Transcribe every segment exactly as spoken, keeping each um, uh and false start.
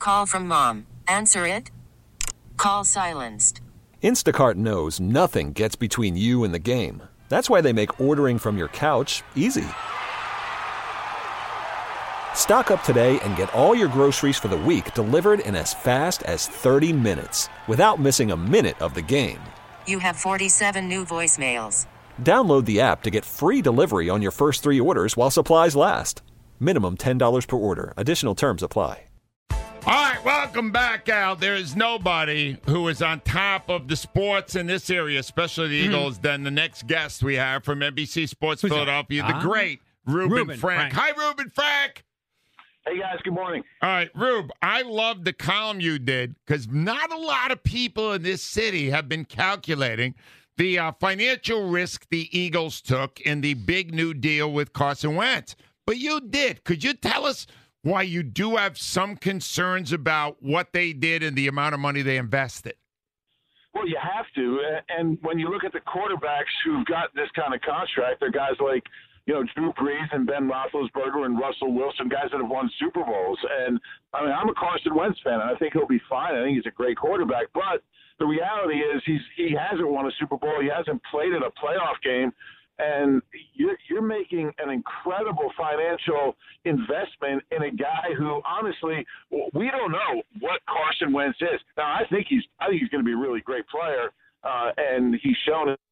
call from mom. Answer it. Call silenced. Instacart knows nothing gets between you and the game. That's why they make ordering from your couch easy. Stock up today and get all your groceries for the week delivered in as fast as thirty minutes without missing a minute of the game. You have forty-seven new voicemails. Download the app to get free delivery on your first three orders while supplies last. Minimum ten dollars per order. Additional terms apply. All right, welcome back, Al. There is nobody who is on top of the sports in this area, especially the Eagles, mm-hmm. than the next guest we have from N B C Sports Who's Philadelphia, that? the Uh, great Ruben, Ruben Frank. Frank. Hi, Ruben Frank. Hey, guys. Good morning. All right, Rube, I love the column you did because not a lot of people in this city have been calculating the uh, financial risk the Eagles took in the big new deal with Carson Wentz. But you did. Could you tell us why you do have some concerns about what they did and the amount of money they invested? Well, you have to. And when you look at the quarterbacks who've got this kind of contract, they're guys like, you know, Drew Brees and Ben Roethlisberger and Russell Wilson, guys that have won Super Bowls. And, I mean, I'm a Carson Wentz fan, and I think he'll be fine. I think he's a great quarterback. But the reality is he's he hasn't won a Super Bowl. He hasn't played in a playoff game. And you're, you're making an incredible financial investment in a guy who, honestly, we don't know what Carson Wentz is. Now, I think he's I think he's going to be a really great player, uh, and he's shown it.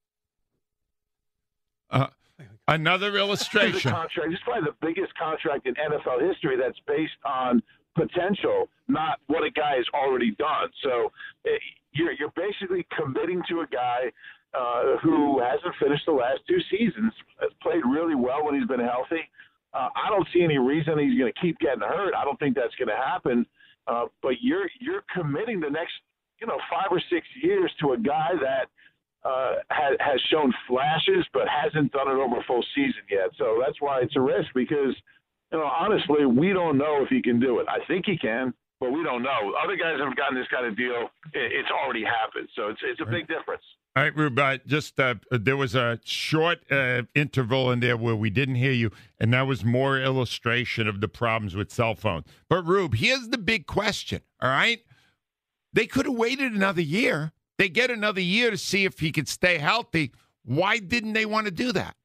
Uh, another illustration. Contract. It's probably the biggest contract in N F L history that's based on potential, not what a guy has already done. So it, you're you're basically committing to a guy Uh, who hasn't finished the last two seasons, has played really well when he's been healthy. Uh, I don't see any reason he's going to keep getting hurt. I don't think that's going to happen. Uh, but you're you're committing the next, you know, five or six years to a guy that uh, has, has shown flashes but hasn't done it over a full season yet. So that's why it's a risk because, you know, honestly, we don't know if he can do it. I think he can, but we don't know. Other guys have gotten this kind of deal. It's already happened. So it's it's a big difference. All right, Rube, uh, just uh, there was a short uh, interval in there where we didn't hear you, and that was more illustration of the problems with cell phones. But, Rube, here's the big question, all right? They could have waited another year. They get another year to see if he could stay healthy. Why didn't they want to do that?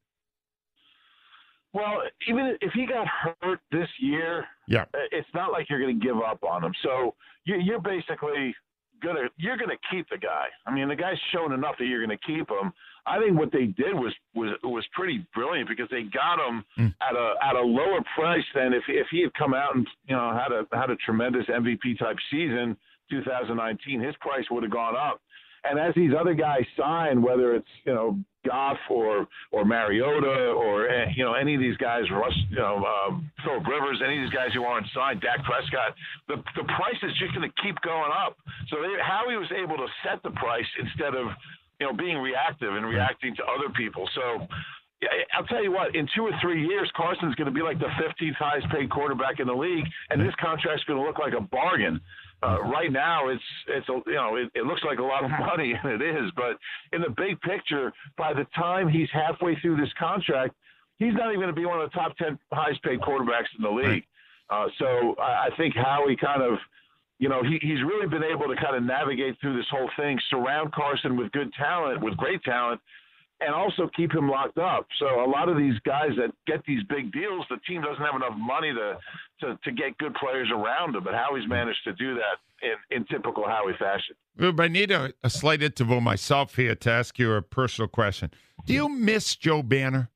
Well, even if he got hurt this year, yeah, it's not like you're going to give up on him. So you're basically – Gonna, you're going to keep the guy. I mean, the guy's shown enough that you're going to keep him. I think what they did was was was pretty brilliant because they got him mm. at a at a lower price than if if he had come out and you know had a had a tremendous M V P type season, two thousand nineteen. His price would have gone up. And as these other guys sign, whether it's you know Goff or or Mariota or you know any of these guys, Russ, you know um, Philip Rivers, any of these guys who aren't signed, Dak Prescott, the the price is just going to keep going up. So they, Howie was able to set the price instead of you know being reactive and reacting to other people. So I'll tell you what, in two or three years, Carson's going to be like the fifteenth highest paid quarterback in the league, and this contract's going to look like a bargain. Uh, right now, it's it's a, you know it, it looks like a lot of money, and it is. But in the big picture, by the time he's halfway through this contract, he's not even going to be one of the top ten highest paid quarterbacks in the league. Uh, so I, I think Howie kind of, you know, he, he's really been able to kind of navigate through this whole thing, surround Carson with good talent, with great talent, and also keep him locked up. So a lot of these guys that get these big deals, the team doesn't have enough money to to, to get good players around him. But Howie's managed to do that in, in typical Howie fashion. Rube, I need a, a slight interval myself here to ask you a personal question. Do you miss Joe Banner?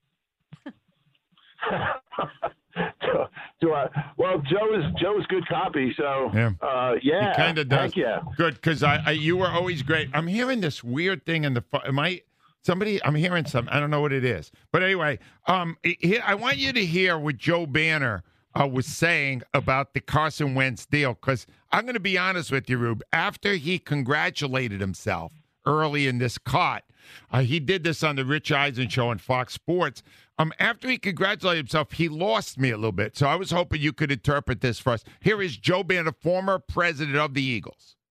do, do I? Well, Joe is Joe is good copy. So yeah, uh, yeah he kind of does. Heck yeah, good because I, I you were always great. I'm hearing this weird thing in the. Am I? Somebody, I'm hearing something. I don't know what it is. But anyway, um, I want you to hear what Joe Banner uh, was saying about the Carson Wentz deal, because I'm going to be honest with you, Rube. After he congratulated himself early in this cut, uh, he did this on the Rich Eisen show on Fox Sports. Um, after he congratulated himself, he lost me a little bit. So I was hoping you could interpret this for us. Here is Joe Banner, former president of the Eagles.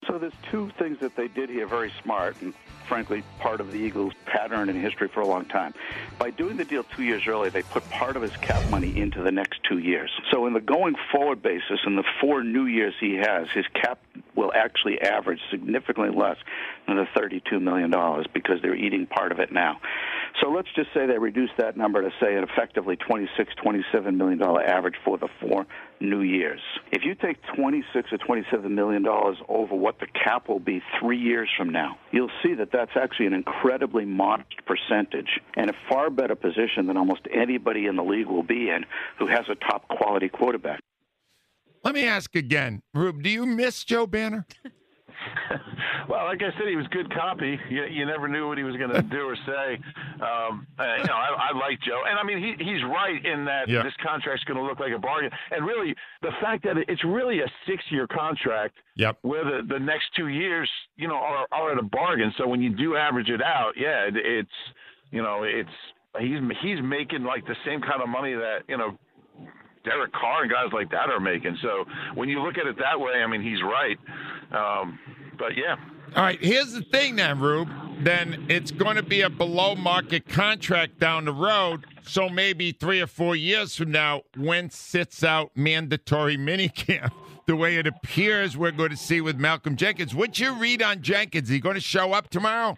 So there's two things that they did here very smart, and frankly, part of the Eagles' pattern in history for a long time. By doing the deal two years early, they put part of his cap money into the next two years. So in the going forward basis, in the four new years he has, his cap will actually average significantly less than the thirty-two million dollars because they're eating part of it now. So let's just say they reduce that number to, say, an effectively twenty-six, twenty-seven million dollars average for the four new years. If you take twenty-six or twenty-seven million dollars over what the cap will be three years from now, you'll see that that's actually an incredibly modest percentage and a far better position than almost anybody in the league will be in who has a top-quality quarterback. Let me ask again, Rube, do you miss Joe Banner? Well, like I said, he was good copy. You, you never knew what he was going to do or say. Um, uh, you know, I, I like Joe, and I mean, he, he's right in that yeah. this contract's going to look like a bargain. And really, the fact that it's really a six-year contract, yep. where the, the next two years, you know, are, are at a bargain. So when you do average it out, yeah, it, it's, you know, it's he's he's making like the same kind of money that, you know, Derek Carr and guys like that are making. So when you look at it that way, I mean, he's right. Um, but, yeah. All right, here's the thing then, Rube. Then it's going to be a below-market contract down the road, so maybe three or four years from now, Wentz sits out mandatory minicamp, the way it appears we're going to see with Malcolm Jenkins. What's your read on Jenkins? Is he going to show up tomorrow?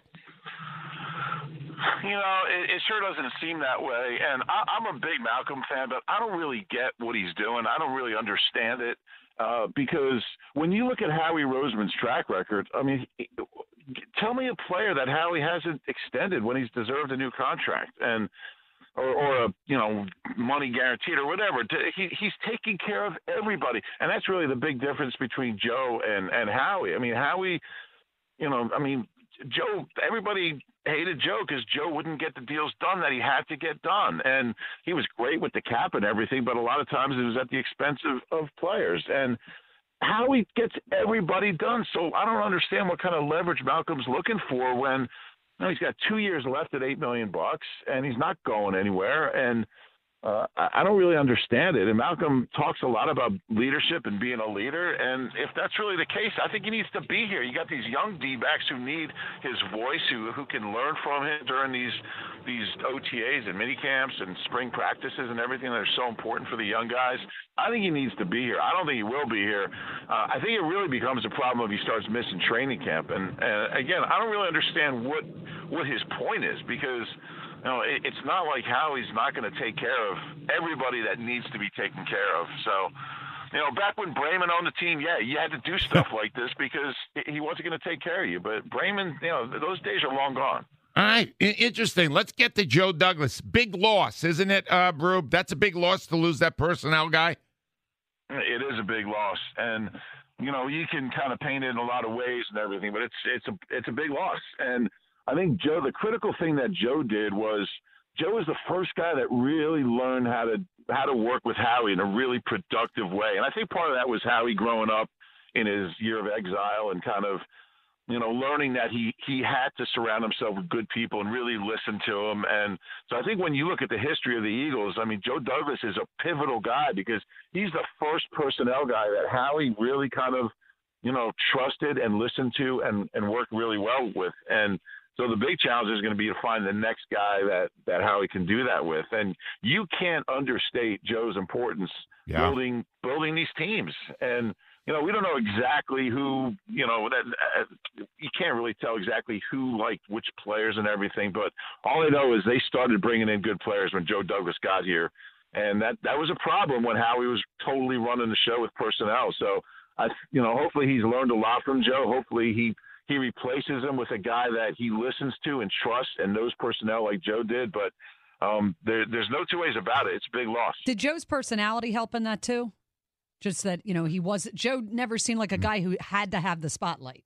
You know, it, it sure doesn't seem that way. And I, I'm a big Malcolm fan, but I don't really get what he's doing. I don't really understand it uh, because when you look at Howie Roseman's track record, I mean, tell me a player that Howie hasn't extended when he's deserved a new contract and or, or a, you know, money guaranteed or whatever. He, he's taking care of everybody. And that's really the big difference between Joe and, and Howie. I mean, Howie, you know, I mean, Joe, everybody hated Joe because Joe wouldn't get the deals done that he had to get done. And he was great with the cap and everything, but a lot of times it was at the expense of, of players. And Howie gets everybody done. So I don't understand what kind of leverage Malcolm's looking for when you know, he's got two years left at eight million bucks and he's not going anywhere. And Uh, I don't really understand it. And Malcolm talks a lot about leadership and being a leader. And if that's really the case, I think he needs to be here. You got these young D-backs who need his voice, who who can learn from him during these these O T As and mini camps and spring practices and everything that are so important for the young guys. I think he needs to be here. I don't think he will be here. Uh, I think it really becomes a problem if he starts missing training camp. And, and again, I don't really understand what what his point is because – you know, it, it's not like Howie's not going to take care of everybody that needs to be taken care of. So, you know, back when Brayman owned the team, yeah, you had to do stuff like this because he wasn't going to take care of you. But Brayman, you know, those days are long gone. All right, interesting. Let's get to Joe Douglas. Big loss, isn't it, uh, Rube? That's a big loss to lose that personnel guy. It is a big loss, and you know, you can kind of paint it in a lot of ways and everything, but it's it's a it's a big loss. And I think Joe, the critical thing that Joe did was Joe was the first guy that really learned how to how to work with Howie in a really productive way. And I think part of that was Howie growing up in his year of exile and kind of, you know, learning that he, he had to surround himself with good people and really listen to them. And so I think when you look at the history of the Eagles, I mean, Joe Douglas is a pivotal guy because he's the first personnel guy that Howie really kind of, you know, trusted and listened to and, and worked really well with. And so the big challenge is going to be to find the next guy that, that Howie can do that with. And you can't understate Joe's importance yeah. building building these teams. And, you know, we don't know exactly who, you know, that uh, you can't really tell exactly who liked which players and everything. But all I know is they started bringing in good players when Joe Douglas got here. And that, that was a problem when Howie was totally running the show with personnel. So, I, you know, hopefully he's learned a lot from Joe. Hopefully he – He replaces him with a guy that he listens to and trusts and knows personnel like Joe did. But um, there, there's no two ways about it. It's a big loss. Did Joe's personality help in that too? Just that, you know, he was Joe never seemed like a guy who had to have the spotlight.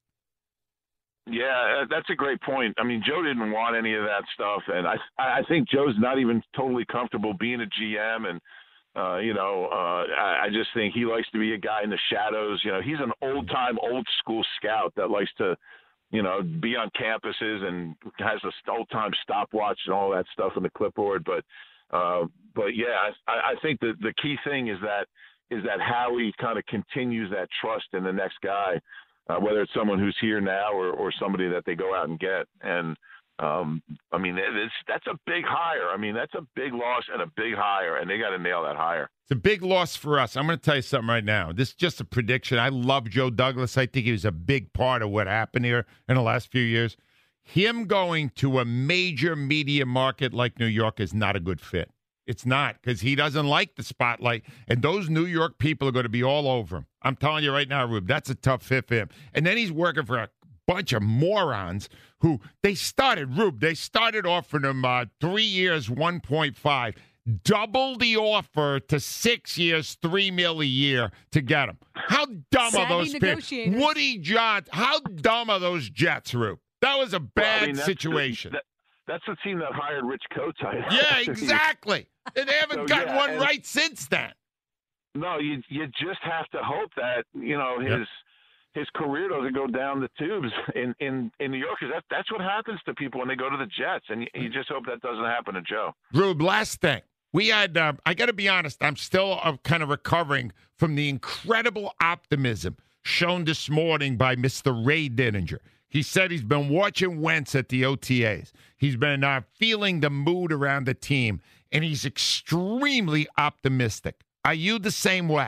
Yeah, that's a great point. I mean, Joe didn't want any of that stuff. And I, I think Joe's not even totally comfortable being a G M. And, Uh, you know, uh, I, I just think he likes to be a guy in the shadows. You know, he's an old-time, old-school scout that likes to, you know, be on campuses and has this old-time stopwatch and all that stuff on the clipboard. But, uh, but yeah, I, I think the the key thing is that is that Howie kind of continues that trust in the next guy. uh, whether it's someone who's here now or, or somebody that they go out and get. And um, I mean, it's, that's a big hire. I mean, that's a big loss and a big hire, and they got to nail that hire. It's a big loss for us. I'm going to tell you something right now. This is just a prediction. I love Joe Douglas. I think he was a big part of what happened here in the last few years. Him going to a major media market like New York is not a good fit. It's not, because he doesn't like the spotlight, and those New York people are going to be all over him. I'm telling you right now, Rube, that's a tough fit for him. And then he's working for a bunch of morons who they started, Rube, they started offering him uh, three years, one point five. Double the offer to six years, three mil a year to get him. How dumb Savvy are those people? Woody Johns, how dumb are those Jets, Rube? That was a bad well, I mean, that's situation. The, that, that's the team that hired Rich Kotite. Yeah, exactly. And they haven't so, gotten yeah, one right since then. No, you you just have to hope that, you know, his yep. his career doesn't go down the tubes in, in, in New York, because that, that's what happens to people when they go to the Jets, and you, you just hope that doesn't happen to Joe. Rube, last thing. We had, uh, I got to be honest, I'm still uh, kind of recovering from the incredible optimism shown this morning by Mister Ray Dininger. He said he's been watching Wentz at the O T As. He's been uh, feeling the mood around the team, and he's extremely optimistic. Are you the same way?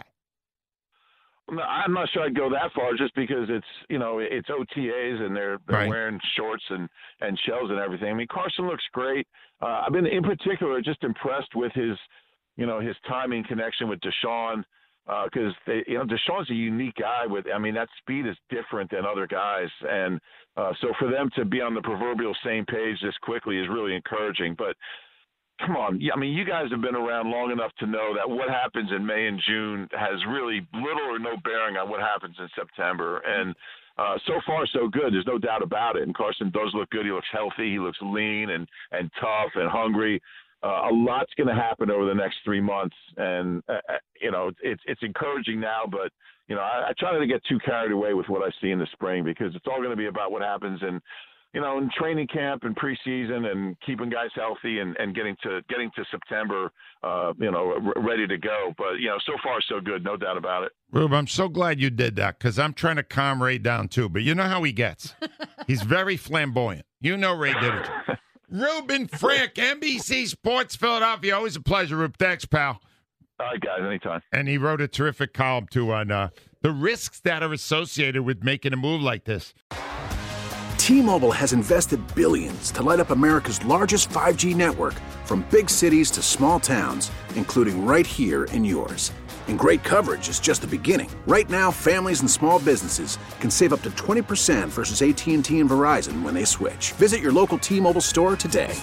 No, I'm not sure I'd go that far, just because it's, you know, it's O T As and they're, they're right. wearing shorts and, and shells and everything. I mean, Carson looks great. Uh, I've been in particular just impressed with his, you know, his timing connection with Deshaun, because uh, they, you know, Deshaun's a unique guy with, I mean, that speed is different than other guys. And uh, so for them to be on the proverbial same page this quickly is really encouraging. But come on. I mean, you guys have been around long enough to know that what happens in May and June has really little or no bearing on what happens in September. And uh, so far, so good. There's no doubt about it. And Carson does look good. He looks healthy. He looks lean and, and tough and hungry. Uh, a lot's going to happen over the next three months. And, uh, you know, it's it's encouraging now, but, you know, I, I try not to get too carried away with what I see in the spring, because it's all going to be about what happens in, you know, in training camp and preseason and keeping guys healthy and, and getting to getting to September, uh, you know, r- ready to go. But, you know, so far so good, no doubt about it. Rube, I'm so glad you did that, because I'm trying to calm Ray down too. But you know how he gets. He's very flamboyant. You know Ray did it. Reuben Frank, N B C Sports Philadelphia. Always a pleasure, Rube. Thanks, pal. All right, guys, anytime. And he wrote a terrific column, too, on uh, the risks that are associated with making a move like this. T-Mobile has invested billions to light up America's largest five G network, from big cities to small towns, including right here in yours. And great coverage is just the beginning. Right now, families and small businesses can save up to twenty percent versus A T and T and Verizon when they switch. Visit your local T-Mobile store today.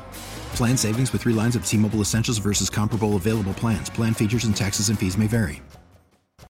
Plan savings with three lines of T-Mobile Essentials versus comparable available plans. Plan features and taxes and fees may vary.